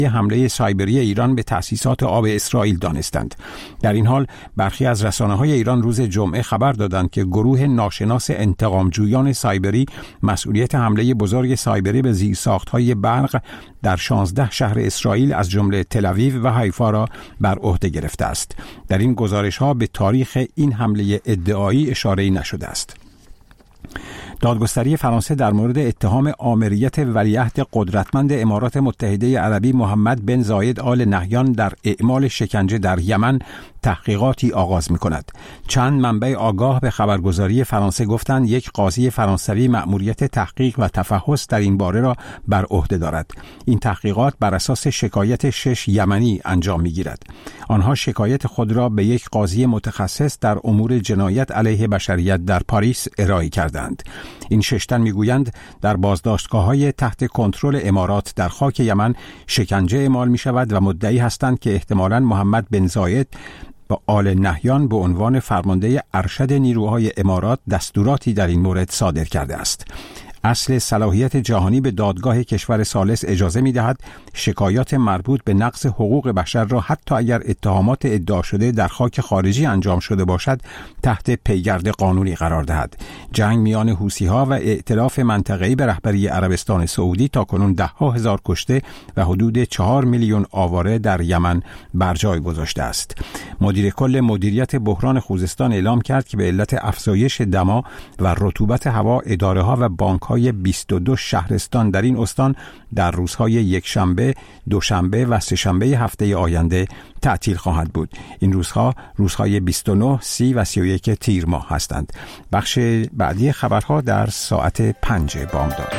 حمله سایبری ایران به تأسیسات آب اسرائیل دانستند. در این حال برخی از رسانه‌های ایران روز جمعه خبر دادند که گروه ناشناس انتقامجویان سایبری مسئولیت حمله بزرگ سایبری به زیرساخت‌های برق در 16 شهر اسرائیل از جمله تل‌آویو و حیفا را بر عهده گرفته است. در این گزارش‌ها به تاریخ این حمله ادعایی اشاره‌ای نشده است. دادگستری فرانسه در مورد اتهام آمریت ولیعهد قدرتمند امارات متحده عربی محمد بن زاید آل نهیان در اعمال شکنجه در یمن تحقیقاتی آغاز می‌کند. چند منبع آگاه به خبرگزاری فرانسه گفتند یک قاضی فرانسوی مأموریت تحقیق و تفحص در این باره را بر عهده دارد. این تحقیقات بر اساس شکایت 6 یمنی انجام می‌گیرد. آنها شکایت خود را به یک قاضی متخصص در امور جنایت علیه بشریت در پاریس ارائه کردند. این 6 تن میگویند در بازداشتگاه‌های تحت کنترل امارات در خاک یمن شکنجه اعمال می‌شود و مدعی هستند که احتمالاً محمد بن زاید با آل نهیان به عنوان فرمانده ارشد نیروهای امارات دستوراتی در این مورد صادر کرده است. اصل صلاحیت جهانی به دادگاه کشور ثالث اجازه می‌دهد شکایات مربوط به نقض حقوق بشر را حتی اگر اتهامات ادعا شده در خاک خارجی انجام شده باشد تحت پیگرد قانونی قرار دهد. جنگ میان حوثی‌ها و ائتلاف منطقه‌ای به رهبری عربستان سعودی تاکنون 10,000 کشته و حدود 4 میلیون آواره در یمن بر جای گذاشته است. مدیر کل مدیریت بحران خوزستان اعلام کرد که به علت افزایش دما و رطوبت هوا اداره‌ها و بانک‌های 22 شهرستان در این استان در روزهای یکشنبه، دوشنبه و سه‌شنبه هفته آینده تعطیل خواهد بود. این روزهای 29، 30 و 31 تیر ماه هستند. بخش بعدی خبرها در ساعت 5 بامداد.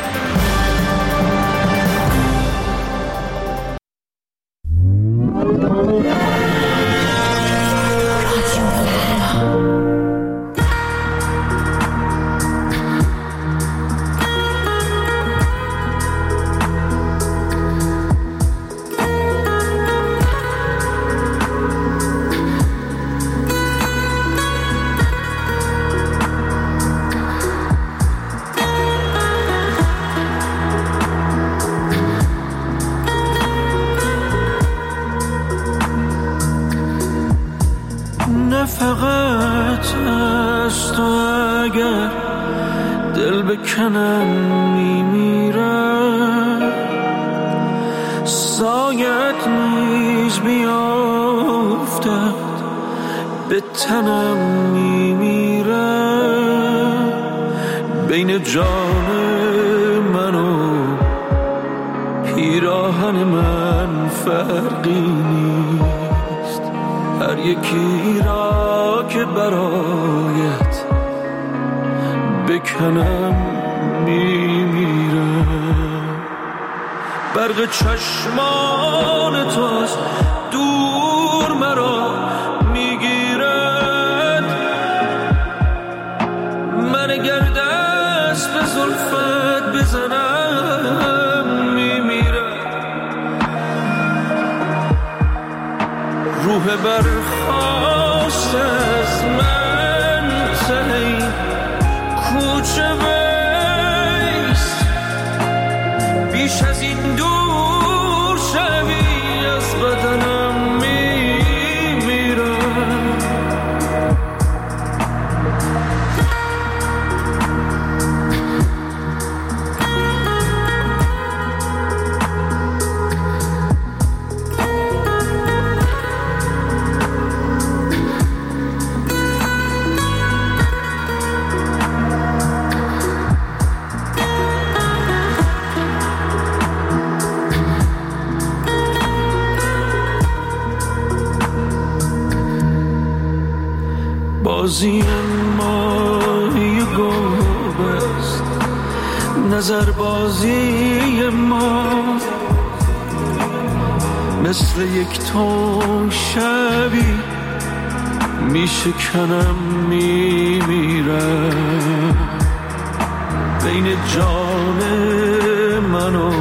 فقط از تو اگر دل بکنم میمیرم، سایت نیز بیافتد به تنم میمیرم. بین جان من و پیراهن من فرقی نیست، هر یکی را که برایت بکنم میمیرم. برق چشمان توست دور مرا میگیرد، من اگر دست به زلفت بزنم میمیرم. روح برخواست از من تهی کوچه بیست، بیش از این دور شوی از بدنم میمیرم. بازی ماهی و گربه است، نظر بازی ما مثل یک تون شبی میشکنم میمیرم. بین جان من و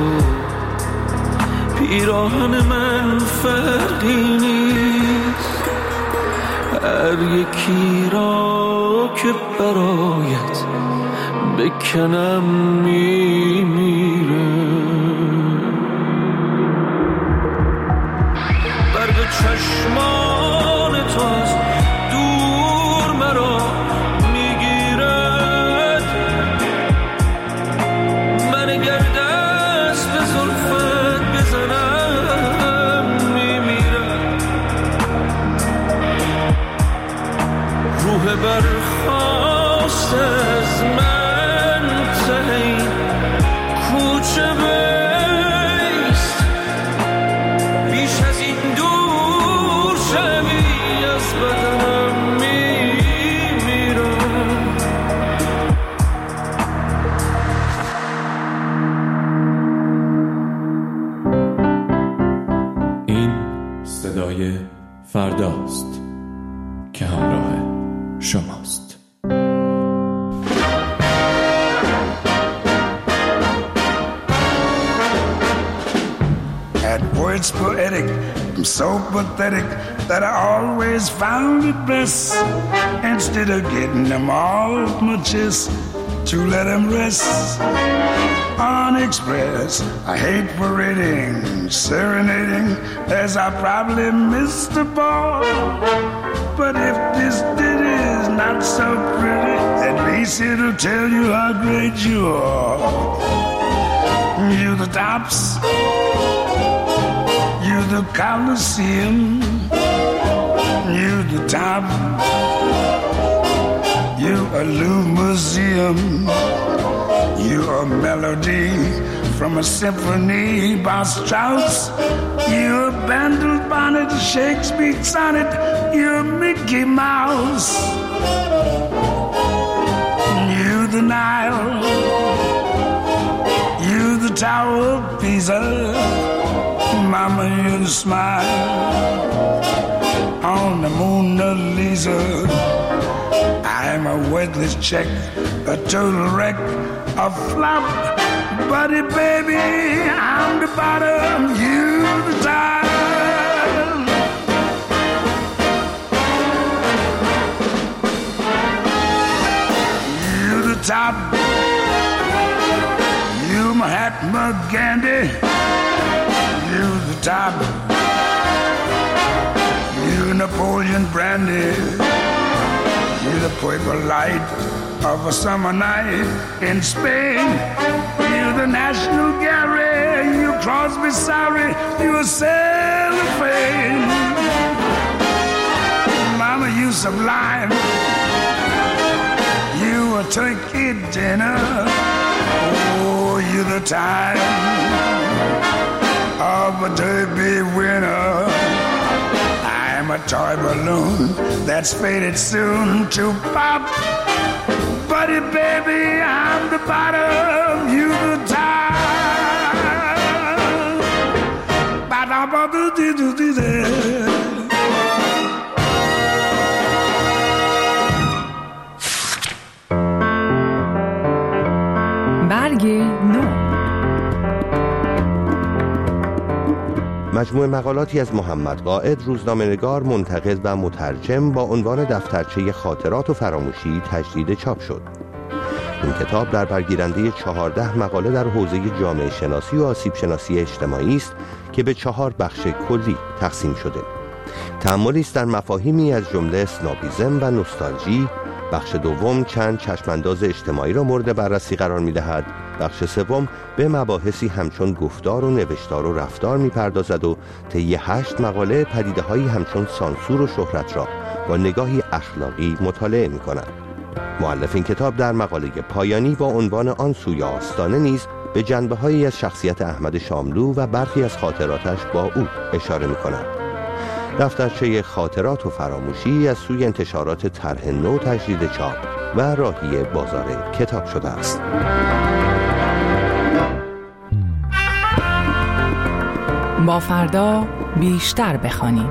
پیراهن من فرقی نیست، هر یکی را که برایت بکنم میمیرم. صدای فرداست که همراه شماست. At words poetic, I'm so pathetic that I always found it best, instead of getting them all my chest, to let them rest unexpressed. I hate parading, serenading, as I probably missed the ball. But if this ditty is not so pretty, at least it'll tell you how great you are. You the tops, you the Colosseum, you the top, you a Louvre museum, you a melody from a symphony by Strauss, you a Bandel bonnet, Shakespeare sonnet, you a Mickey Mouse, you the Nile, you the Tower of Pisa, Mama, you the smile on the Mona Lisa. I'm a worthless check, a total wreck, a flop. Buddy, baby, I'm the bottom, you the top. You the top. You Mahatma Gandhi. You the top. You Napoleon Brandy. You the purple light of a summer night in Spain. You the National Gallery. You Crosby, sorry. You a cellophane. Mama, you sublime. You a turkey dinner. Oh, you the time of a derby winner. I'm a toy balloon that's faded soon to pop. Buddy, baby, I'm the bottom, you the top. برگ نو. مجموعه مقالاتی از محمد قائد، روزنامه‌نگار، منتقد و مترجم با عنوان دفترچه خاطرات و فراموشی تجدید چاپ شد. این کتاب در برگیرنده 14 مقاله در حوزه جامعه شناسی و آسیب شناسی اجتماعی است که به 4 بخش کلی تقسیم شده. تأملی است در مفاهیمی از جمله اسنابیزم و نوستالژی. بخش دوم چند چشمانداز اجتماعی را مورد بررسی قرار می‌دهد. بخش سوم به مباحثی همچون گفتار و نوشتار و رفتار می‌پردازد و طی 8 مقاله پدیده‌هایی همچون سانسور و شهرت را با نگاهی اخلاقی مطالعه می‌کند. مؤلف این کتاب در مقاله پایانی با عنوان آن سوی آستانه نیز به جنبه‌هایی از شخصیت احمد شاملو و برخی از خاطراتش با او اشاره می‌کند. دفترچه خاطرات و فراموشی از سوی انتشارات طرح نو تجدید چاپ و راهی بازار کتاب شده است. با فردا بیشتر بخوانیم.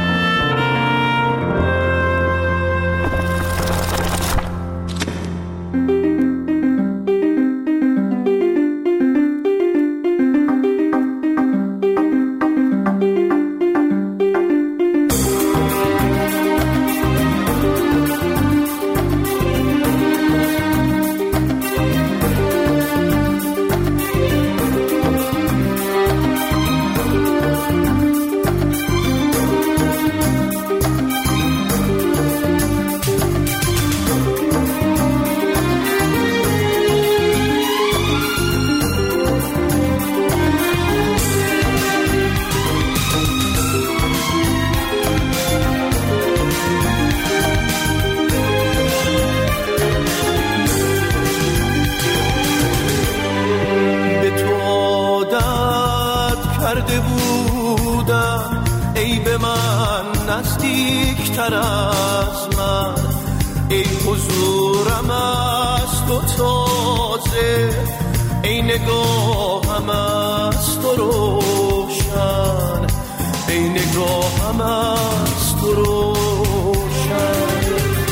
کرده بودم ای به من نزدیکتر از من، ای حضورم از تو تازه، ای نگاهم از تو روشن، ای نگاهم از تو روشن.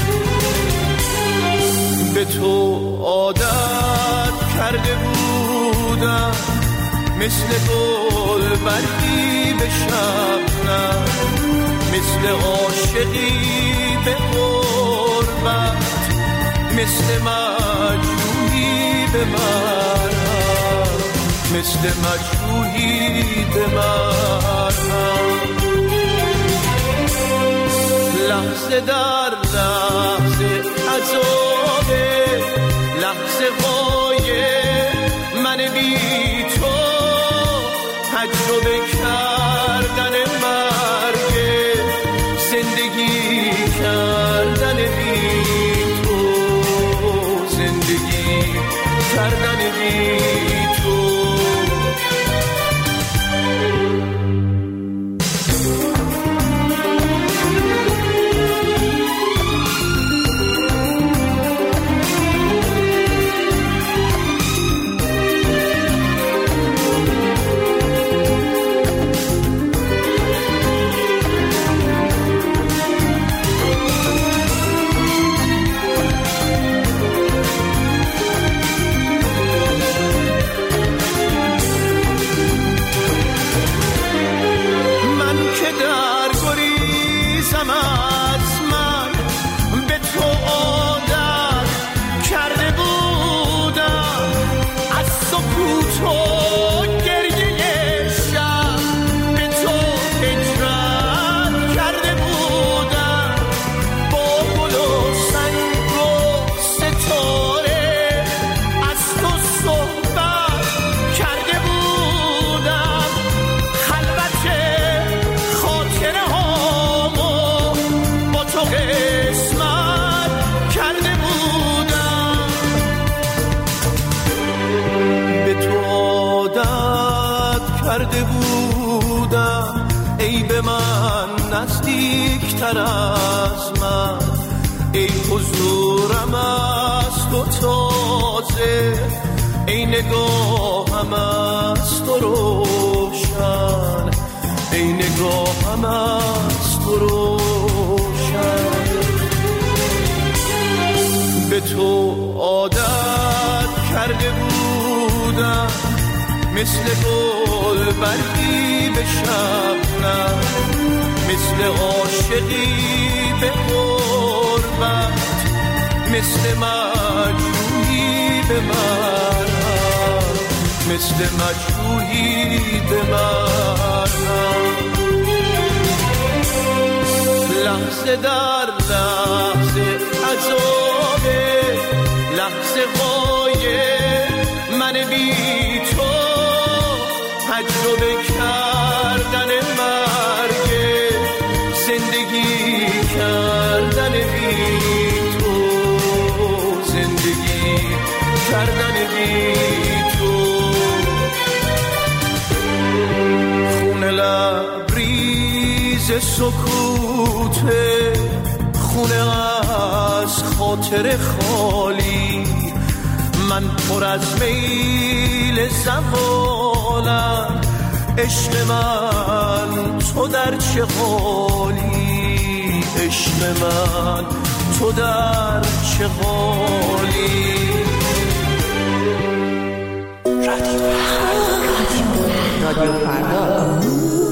به تو عادت کرده بودم مثل گل برگی به شبنم، مثل عاشقی به غربت، مثل مجروحی به مرهم، مثل مجروحی به مرهم. لحظه در لحظه عذابه، لحظه های من بی تو، تجربه کردن مرگ، زندگی کردن بی تو، زندگی کردن بی تو. کرده بودم ای به من نزدیکتر از من، ای حضورم از تو تازه، ای نگاهم از تو روشن، ای نگاهم از تو روشن. به تو عادت کرده بودم مثل گل برگی به شبنم، مثل عاشقی به غربت، مثل مجروحی به مرهم، مثل مجروحی به مرهم. لحظه در لحظه عذابه، لحظه های من بی تو، تجربه کردن مرگ، زندگی کردن بی تو، زندگی کردن بی تو. خون لبریز سکوته، خونه از خاطر خالی، من پر از میل زوالم، عشق من تو در چه حالی، عشق من تو در چه حالی. رادیو فردا.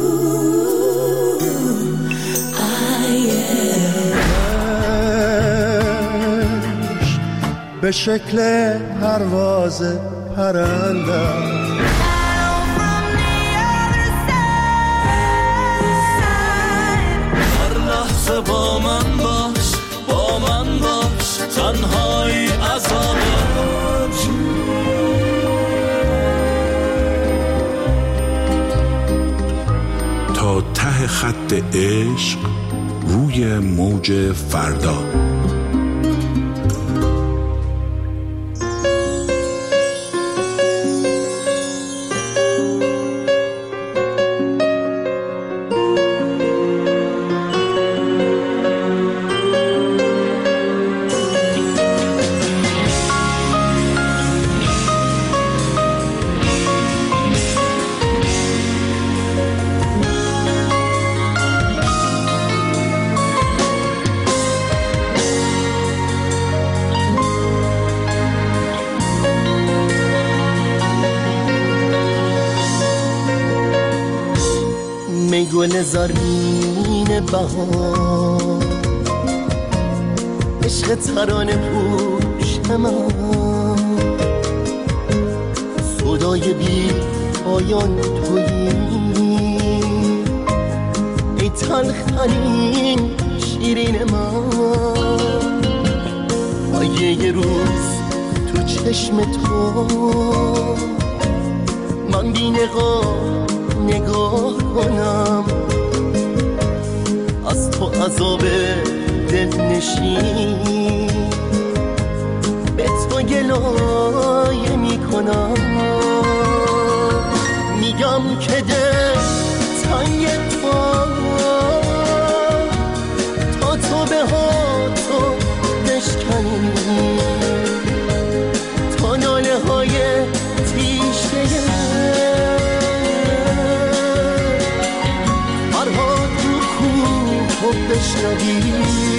به شکل پرواز پرندم، هر لحظه با من باش، با من باش، تنهایی عذابه. تا ته خط عشق روی موج فردا. گل زرین بهار، عشق ترانه پوش من، صدای بی پایان تویی، ای تلخترین شیرین من. یه روز تو چشم تو من بی نگاه کنم، از تو عذاب دل نشین به تو گلایه میکنم. میگم که دل تنگ تا تو به ها تو بشکنی، تا ناله های تیشه فرهاد رو کوه بشنوی.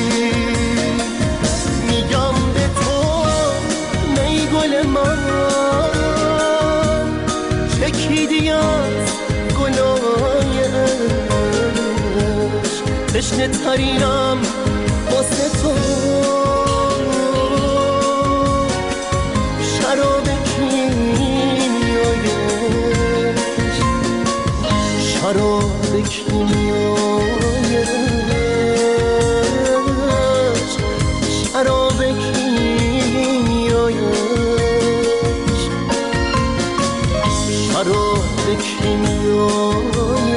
میگم به تو نی گل من، چکیدی از گلای عشق، تشنه ترینم واسه تو. شراب کیمیای عشق، شراب کیمیای عشق، شراب کیمیای عشق، شراب کیمیای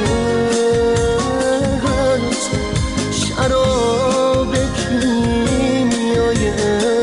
عشق، شراب کیمیای عشق.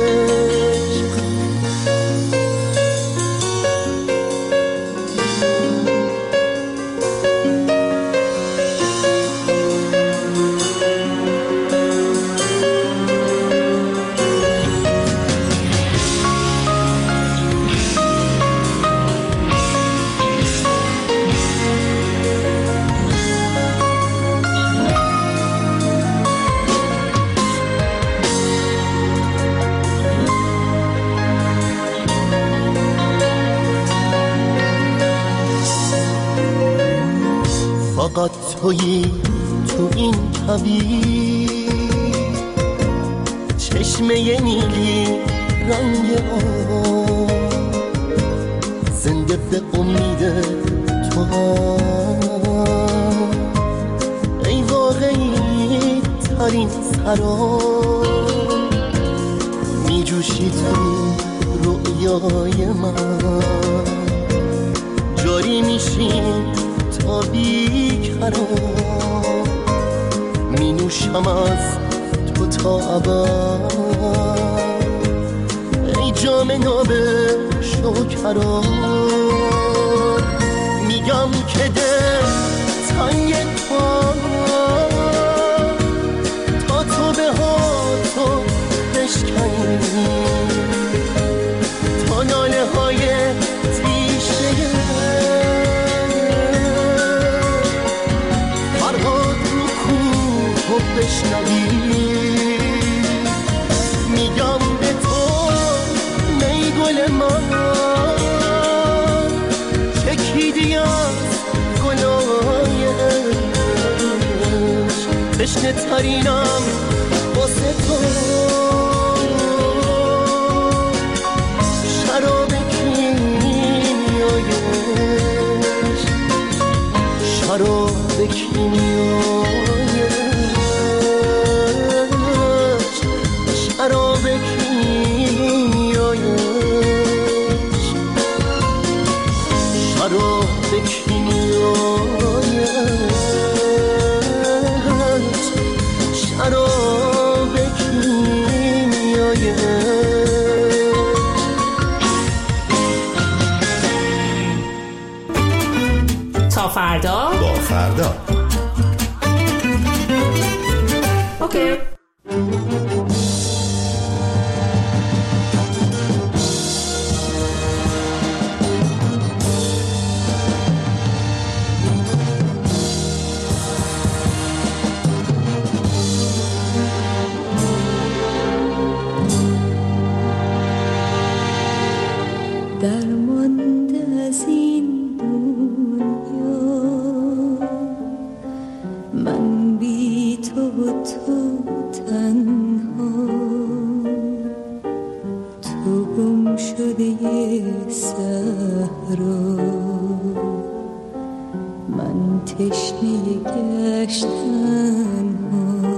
فقط تویی تو این کویر، چشمه نیلی رنگ آب، زنده به امید تو هم، ای واقعی ترین سراب، می جوشی تو رویای من، جاری میشی تا بی‌قرار، می نوشم از تو تا ابد، ای جام ناب شکرا. میگم که دل تنگ تا تو به ها تو بشکنی، تا ناله های تیشه فرهاد رو کوه بشنوی. میگم به تو نی گل من، چکیدی از گلای عشق، تشنه ترینم واسه تو. شراب کیمیای عشق، شراب کیمیای عشق، شراب کیمیای عشق، شراب کیمیای عشق، شراب کیمیای عشق. تا فردا با فردا. اوکی. درمانده از این دنیا من بی تو و تو تنها، تو گم شده صحرا، من تشنه گشتن ها،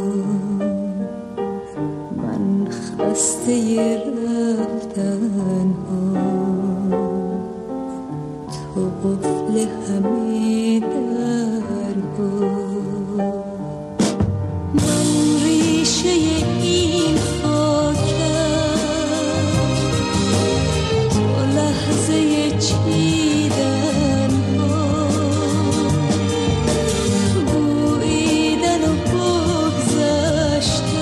من خسته رفتن ها، تو قفل همه درها. من ریشه این خاکم، تو لحظه چیدن ها، بویدن و بگذشتن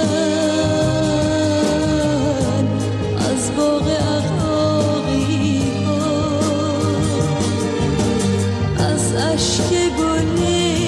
از باغ عقاقی ها، از اشک گل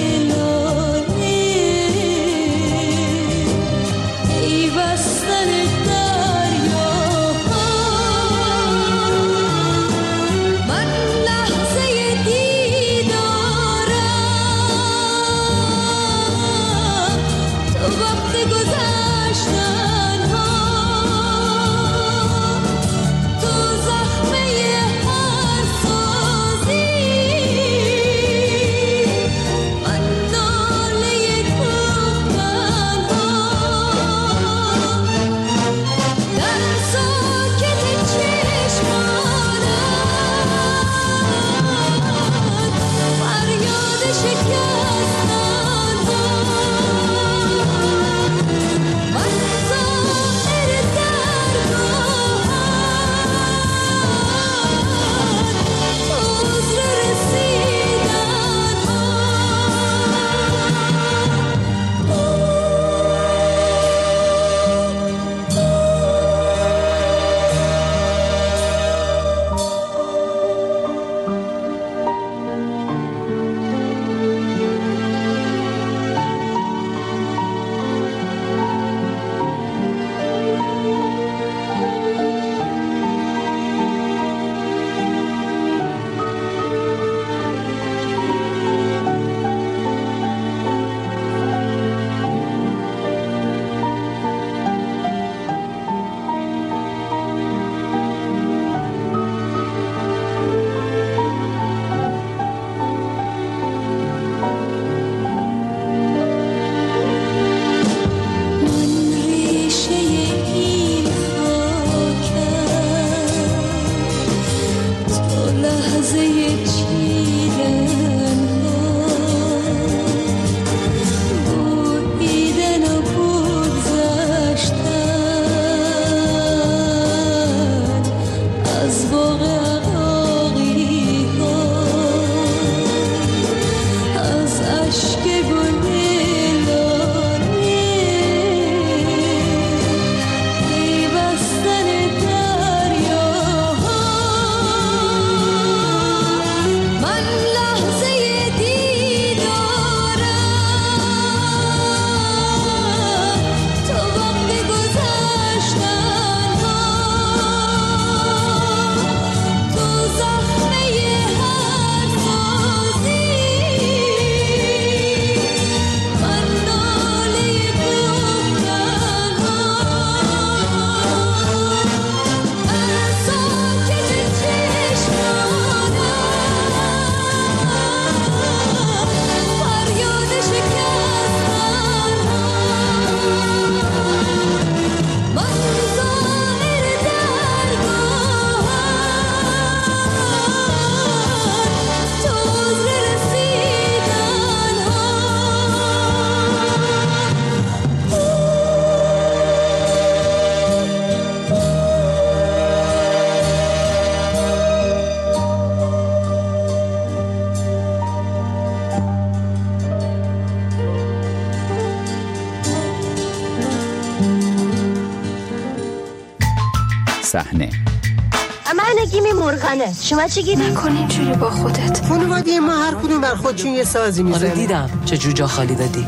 صحنه من نگیم مرغنه. شما چی گیری؟ نکن اینجوری با خودت. خانواده ما هر کدوم بر خودشون یه سازی میزنه. آره دیدم چه جوجا خالی دادی.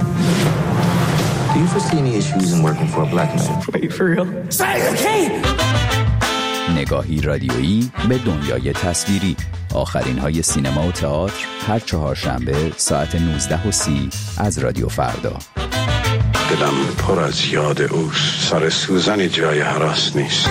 Do you foresee any issues in working for a black man? Wait, for real? نگاهی رادیویی به دنیای تصویری. آخرین های سینما و تئاتر هر چهارشنبه ساعت 19:30 از رادیو فردا. دلم پر از یاد اوست، سر سوزن جای هراس نیست.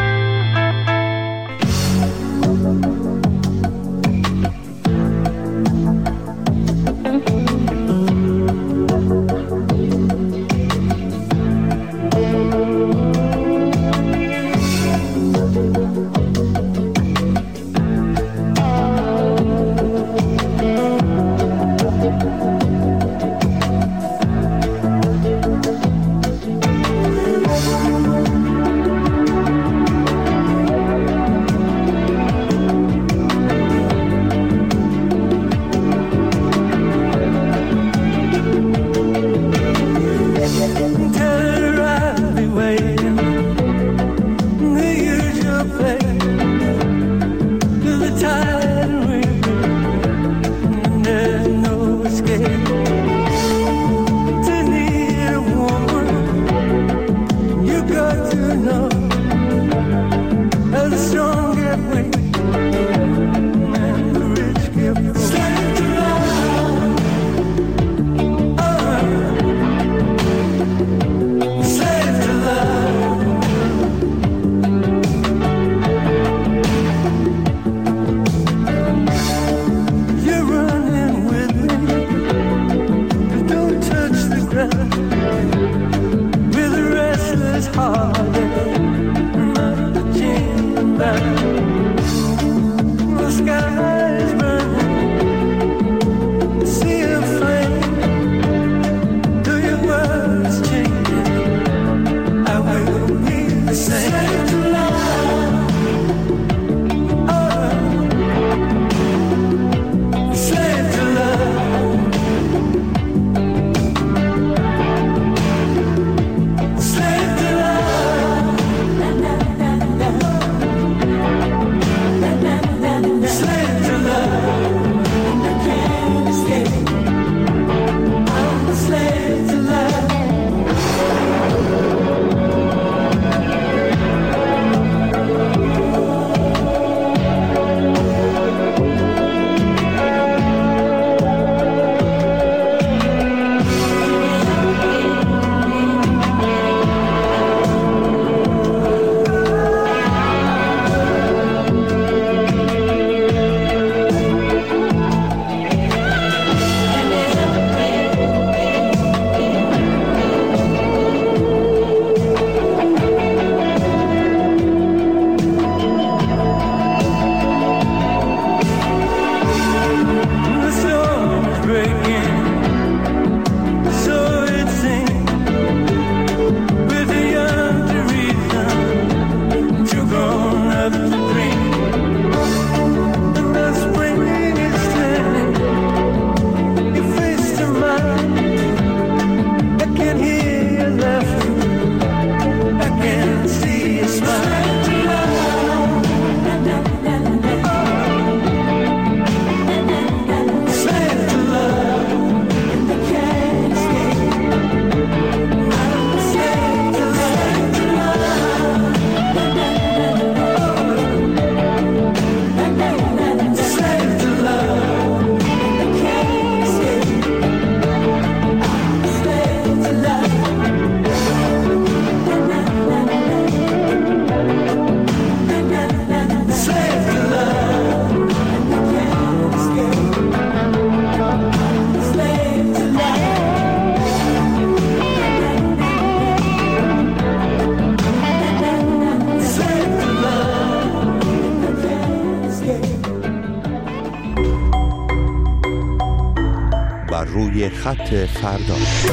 روی خط فردا.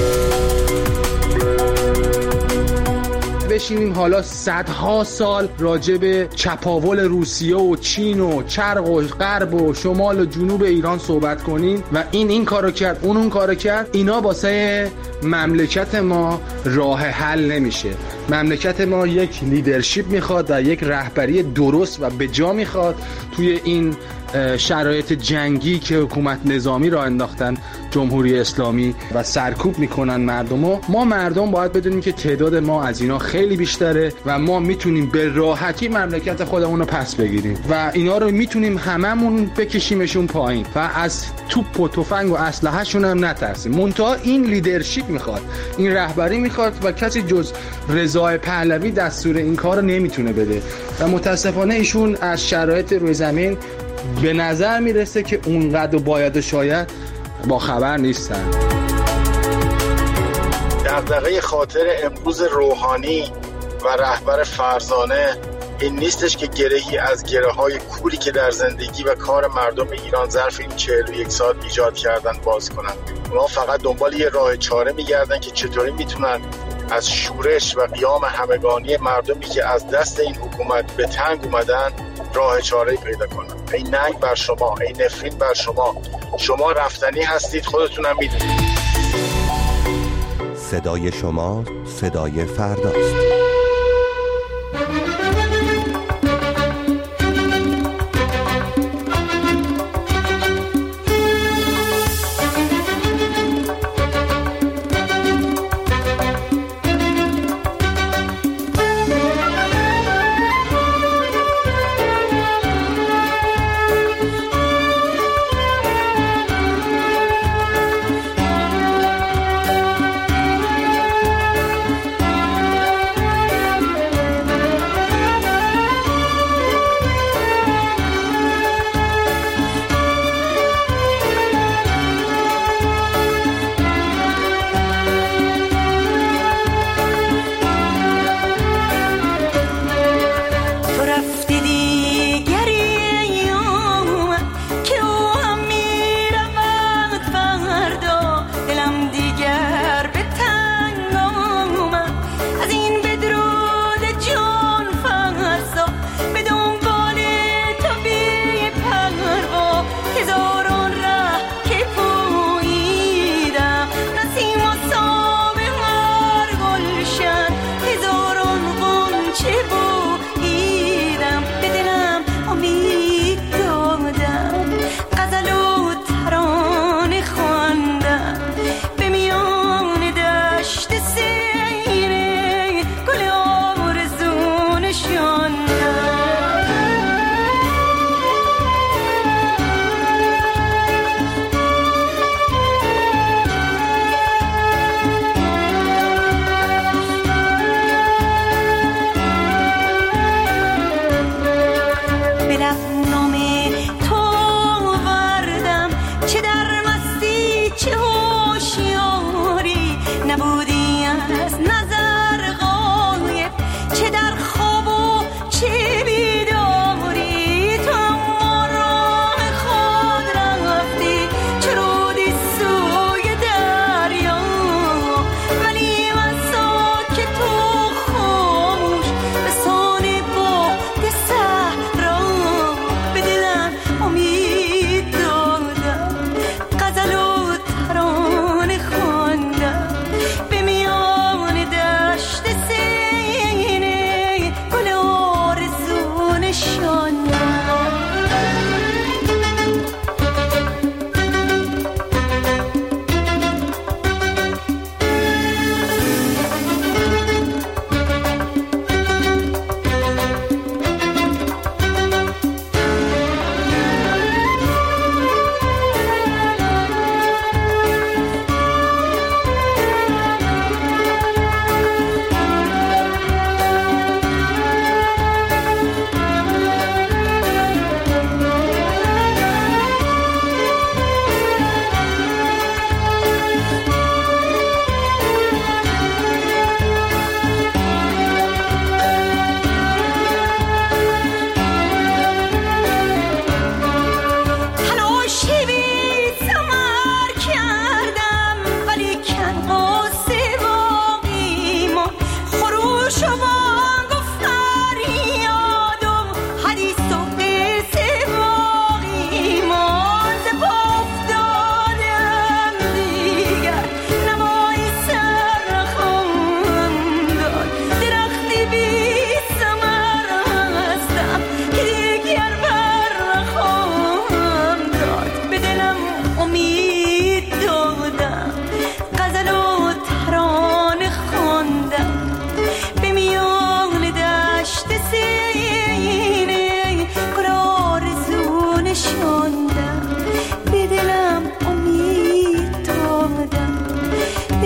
بشینیم حالا صدها سال راجع به چپاول روسیه و چین و شرق و غرب و شمال و جنوب ایران صحبت کنیم و این کارو کرد اون کارو کرد، اینا واسه مملکت ما راه حل نمیشه. مملکت ما یک لیدرشپ میخواد و یک رهبری درست و به جا میخواد توی این شرایط جنگی که حکومت نظامی را انداختن جمهوری اسلامی و سرکوب میکنن مردمو، ما مردم باید بدونیم که تعداد ما از اینا خیلی بیشتره و ما میتونیم به راحتی مملکت خودمون رو پس بگیریم و اینا رو میتونیم هممون بکشیمشون پایین و از توپ و تفنگ و اسلحه‌شون هم نترسیم. منتها این لیدرشپ میخواد، این رهبری میخواد و کسی جز رضا پهلوی دستور این کار رو نمیتونه بده و متاسفانه ایشون از شرایط روی زمین به نظر میرسه که اونقدر باید و شاید با خبر نیستن. دغدغه خاطر امروز روحانی و رهبر فرزانه این نیستش که گرهی از گره‌های کوری که در زندگی و کار مردم ایران ظرف این 41 سال ایجاد کردن باز کنن. اونا فقط دنبال یه راه چاره میگردن که چطوری میتونن از شورش و قیام همگانی مردمی که از دست این حکومت به تنگ اومدن راه چاره پیدا کنن. این ننگ بر شما، این نفرین بر شما، شما رفتنی هستید، خودتونم میدونید. صدای شما صدای فرداست.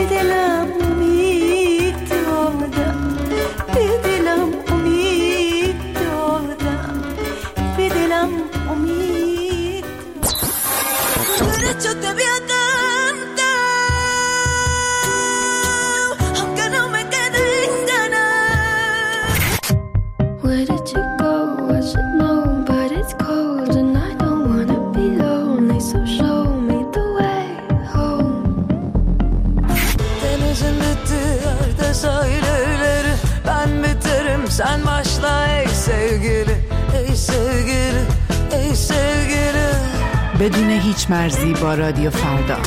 دلم امید دادم، به دلم امید دادم، به دلم امید derecho te voy a cantar, aunque no me queden ganas. Where did you go? I should know, but it's cold and I don't wanna be lonely, so show me the way home. Denizin bitti yerde sahilleri, ben biterim sen başla ey sevgili, ey sevgili, ey sevgili. بدون هیچ مرزی با رادیو فردا.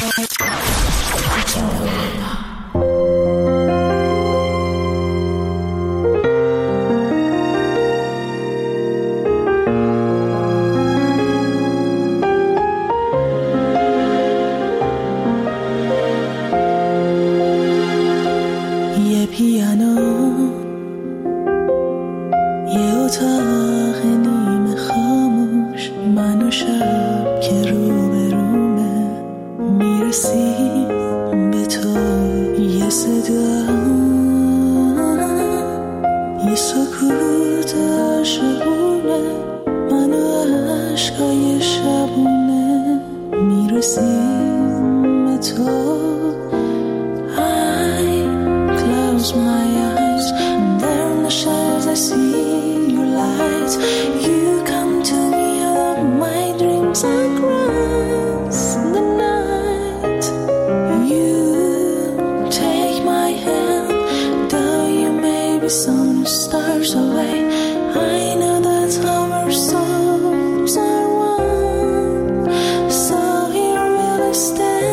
یه پیانو، یه اتاق نیمه خاموش، من و شب که روبرومه، میرسیم به تو، یه صدا، یه سکوت عاشقونه، من و عشقای شبونه، میرسیم به تو. Close my eyes, and there in the shadows I see your light. You come to me out of my dreams across the night. You take my hand, though you may be some stars away. I know that's how our souls are one, so here we'll stay.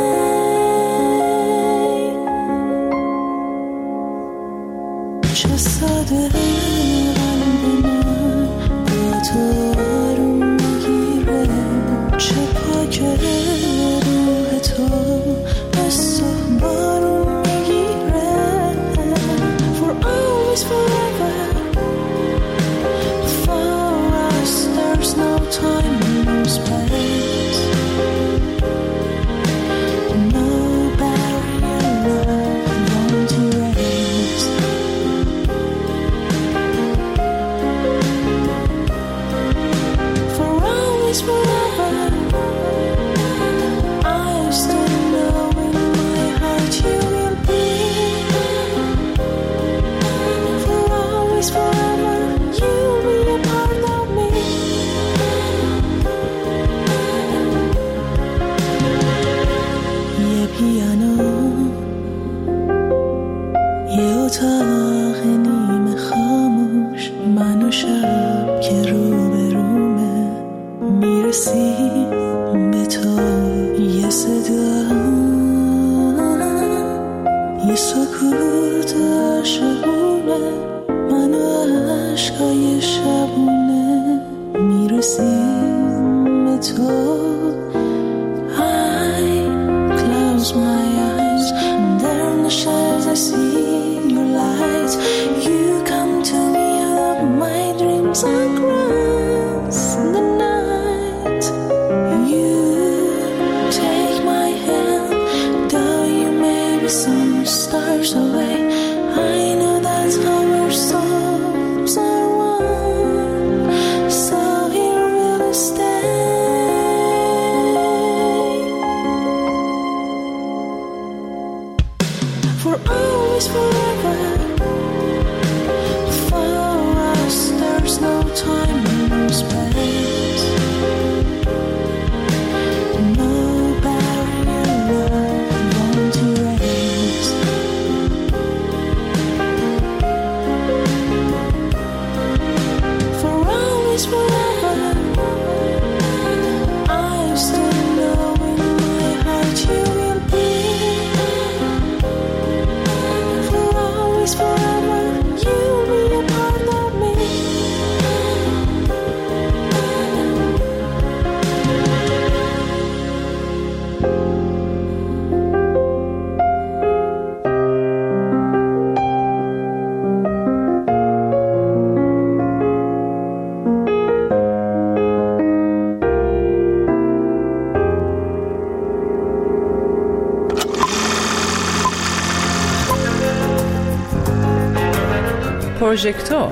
چه ساده قلب من با تو آروم میگیره، چه پاکه روح تو مثل بارون میگیره. For always forever, for us there's no time and no space, no barrier love won't erase. Forever, I still know in my heart you will be. For always, forever, you'll be a part of me. یه پیانو، یه اتاق نیمه خاموش، من و شب که روبرومه، میرسیم به تو، یه صدا، یه سکوت عاشقونه، من و عشقای شبونه، میرسیم به تو. I close my eyes, and there in the shadows I see your light. You come to me out of my dreams across the night. You take my hand, though you may be some stars away. I know that's how our souls are one, so here we'll stay. For always, forever, for us there's no time and no space, no barrier love won't erase. For always, forever, I still know in my heart you will be. For always, forever, you'll be a part of me. پروژکتور.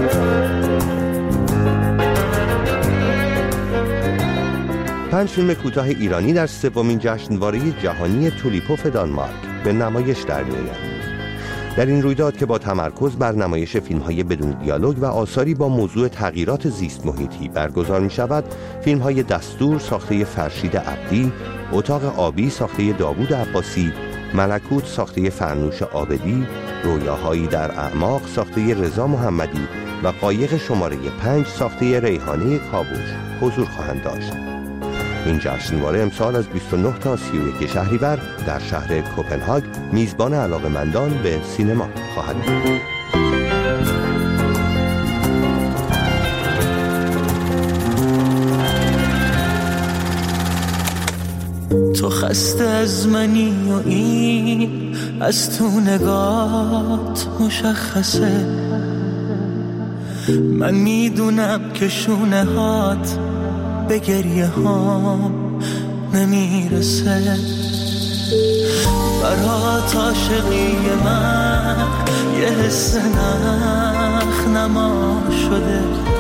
پنج فیلم کوتاه ایرانی در سومین جشنواره جهانی تولیپوف دانمارک به نمایش در می‌آیند. در این رویداد که با تمرکز بر نمایش فیلم‌های بدون دیالوگ و آثاری با موضوع تغییرات زیست محیطی برگزار می‌شود، فیلم‌های دستور ساخته فرشید عبدی، اتاق آبی ساخته داوود عباسی، ملکوت ساخته فرنوش عابدی، رویاهایی در اعماق ساخته رضا محمدی و قایق شماره 5 ساخته ریحانه کاوش حضور خواهند داشت. این جشنواره امسال از 29 تا 31 شهریور در شهر کوپنهاگ میزبان علاقه‌مندان به سینما خواهد بود. تو خسته از منی و این از تو نگات مشخصه، من میدونم که شونه هات به گریه هام نمیرسه. برات عاشقی من یه حس نخ نما شده،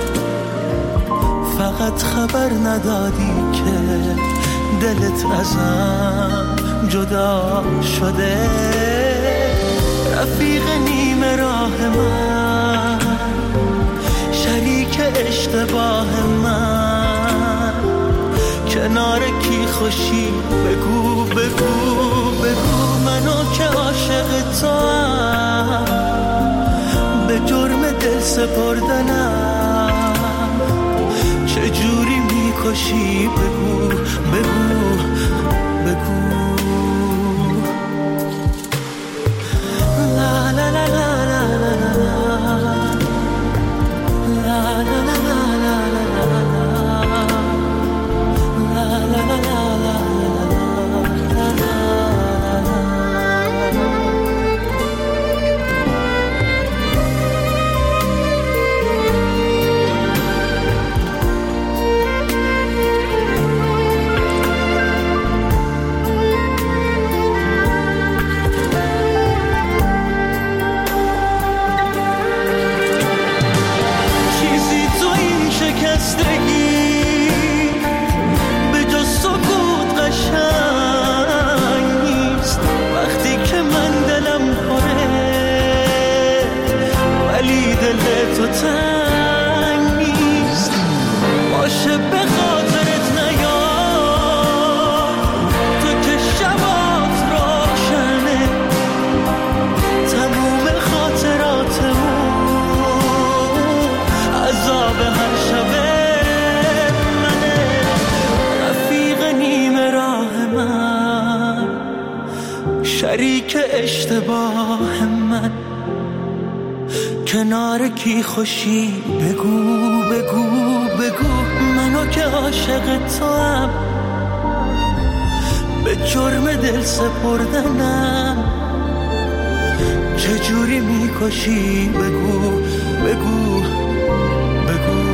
فقط خبر ندادی که دلت ازم جدا شده. رفیق نیمه راه من، شریک اشتباه من، کنار کی خوشی بگو بگو بگو. منو که عاشق توام، به جرم دل سپردنم چجوری میکشی بگو بگو بگو. لا لا لا لا لا لا لا شریک اشتباه من، کنار کی خوشی بگو بگو بگو. منو که عاشق توام، به جرم دل سپردنم چجوری میکشی بگو بگو بگو.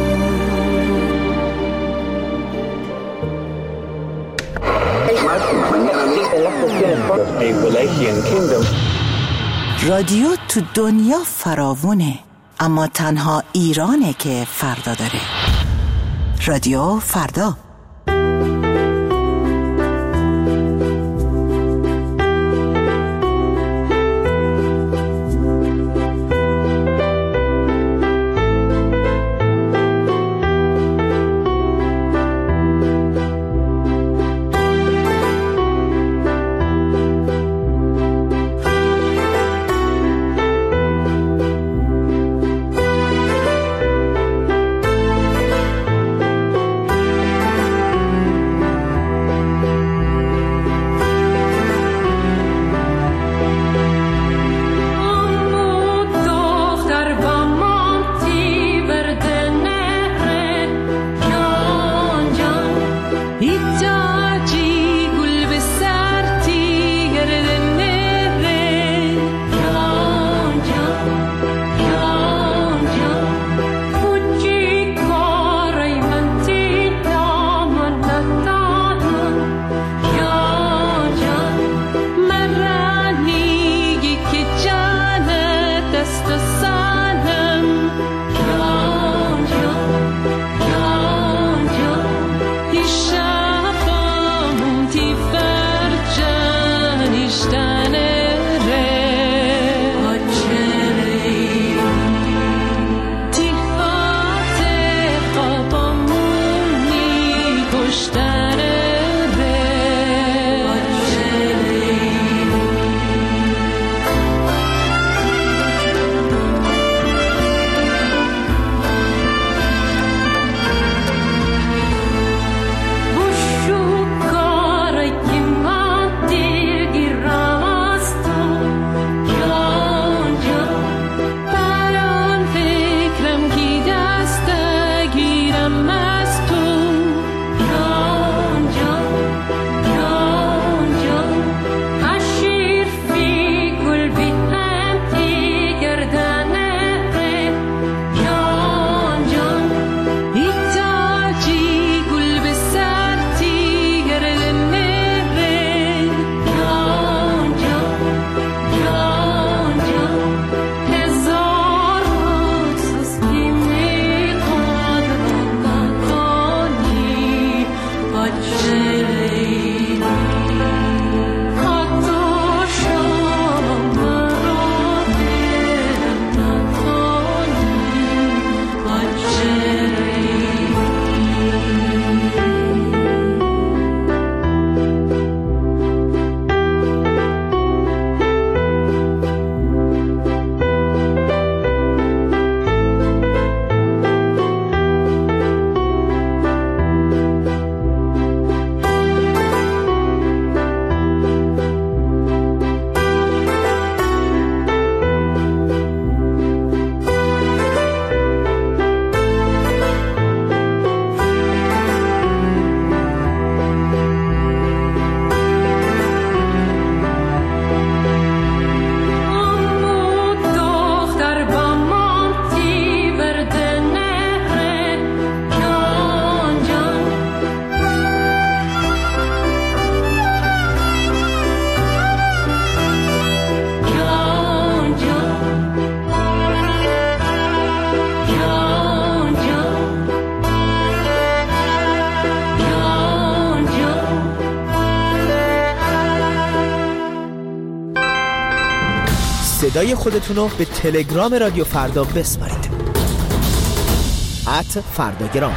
رادیو تو دنیا فراوونه، اما تنها ایرانه که فردا داره. رادیو فردا. صدای خودتون رو به تلگرام رادیو فردا بسپارید. @فرداگرام.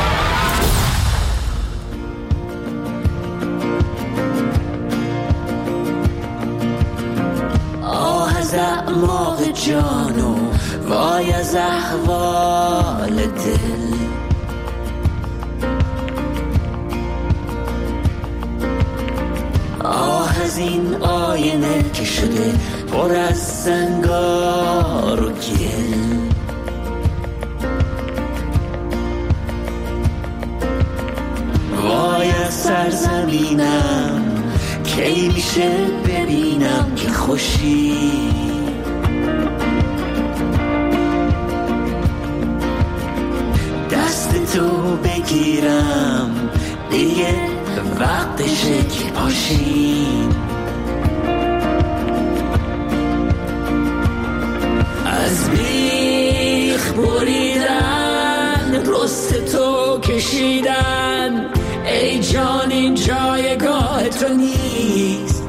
آه از اعماق جانو وای از احوال دل، آه از این آینه که شده پر از زنگار و گل، وای از سرزمینم کی میشه ببینم که خوشی، دست تو بگیرم دیگه وقتشه که پاشیم، از بیخ بریدن رست تو کشیدن، ای جان این جایگاه تو نیست،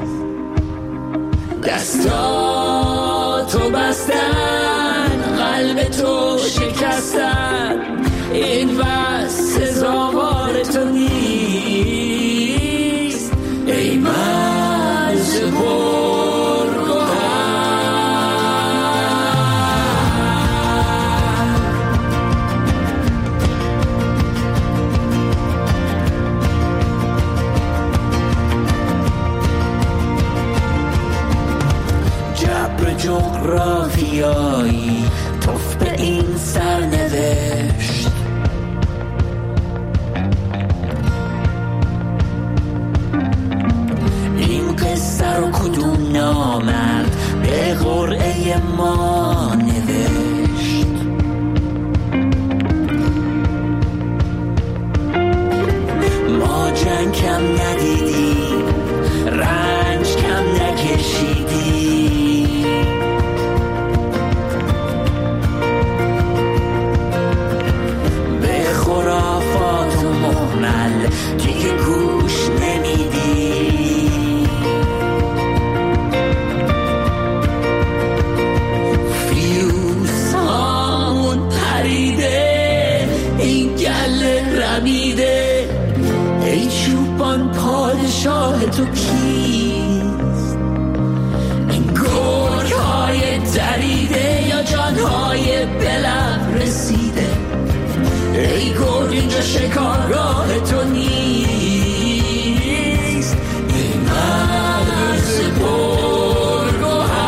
دستاتو بستن قلب تو شکستن، این وست سزاوار تو نیست، ای مرز پرگوهر. جبر جغرافیایی توف به این سرنوشت، این قصه رو کدوم نامرد به قرعه ما نوشت، ما جنگ کم ندیدیم رنج کم نکشیدیم، به خرافات و مهمل دیگه گوش نمیدیم، فیوز هامون پریده این گل رمیده، ای چوبان پادشاه تو کیست، این گرگ های دریده یا جانهای بلب رسیده، ای گرگ اینجا شکارگاه تو نیست، ای مرز پرگوهر.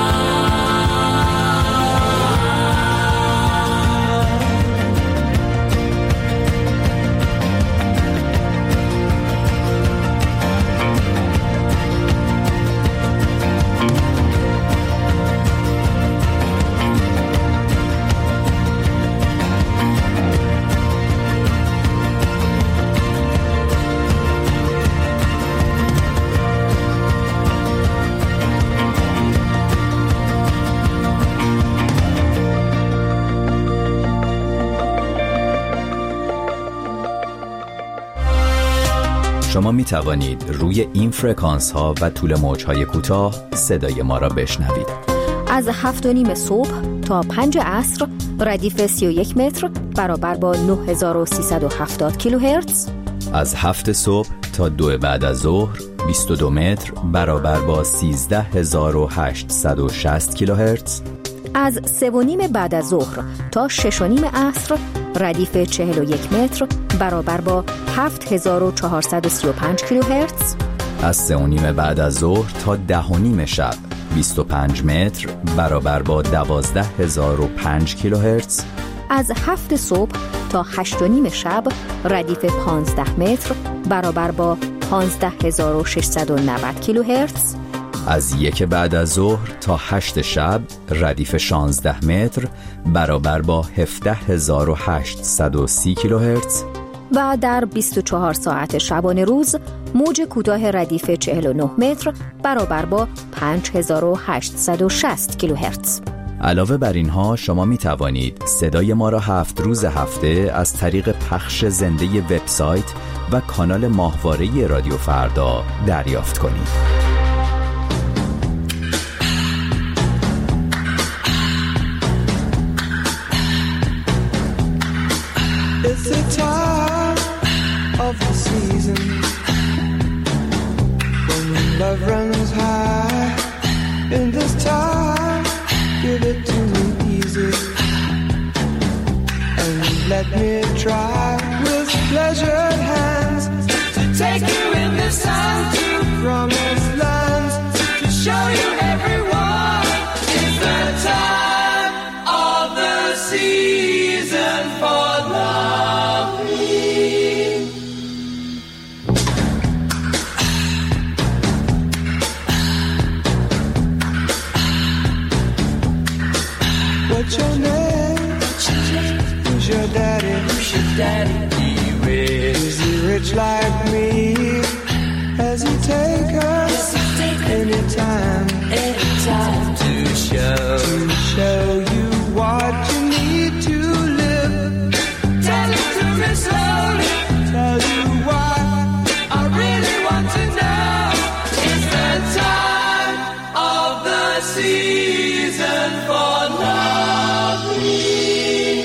شما می توانید روی این فرکانس ها و طول موج های کوتاه صدای ما را بشنوید. از 7:30 صبح تا 5 عصر ردیف 31 متر برابر با 9370 کیلوهرتز. از 7 صبح تا 2 بعد از ظهر 22 متر برابر با 13860 کیلوهرتز. از 3:30 بعد از ظهر تا 6:30 عصر ردیف 41 متر برابر با 7435 کیلوهرتز. از 3:30 بعد از ظهر تا 10:30 شب 25 متر برابر با 12005 کیلوهرتز. از 7 صبح تا 8:30 شب ردیف 15 متر برابر با 15690 کیلوهرتز. از 1 بعد از ظهر تا 8 شب ردیف 16 متر برابر با 17830 کیلوهرتز. و در 24 ساعت شبانه روز موج کوتاه ردیف 49 متر برابر با 5860 کیلوهرتز. علاوه بر اینها شما می توانید صدای ما را 7 روز هفته از طریق پخش زنده وبسایت و کانال ماهواره رادیو فردا دریافت کنید. this time, give it to me easy. And let me try with pleasured hands to take you in the sun to promised lands, to show you everyone. It's the time of the season for loving. What's your name? Who's your daddy? Who's your daddy? He rich. Is he rich like me? Has he take us anytime to show you what you need to live? Tell it to me slowly. Tell you what I really want to know. It's the time of the season for loving.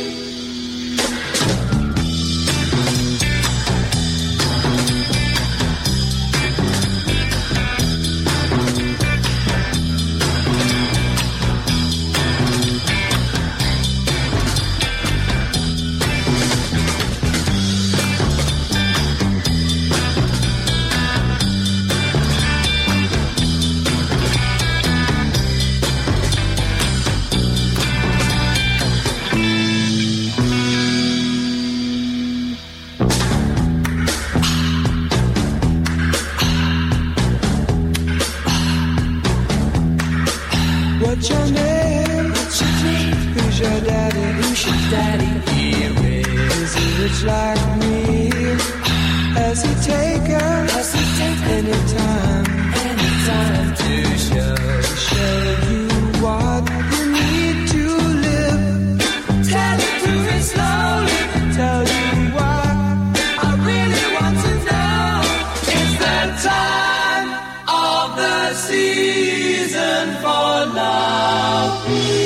What's your name? Who's your daddy? Who's your daddy? He rich. Is he rich like me? Has he take us anytime to show you what you need to live? Tell it to me slowly. Tell you what I really want to know. It's the time of the season for love.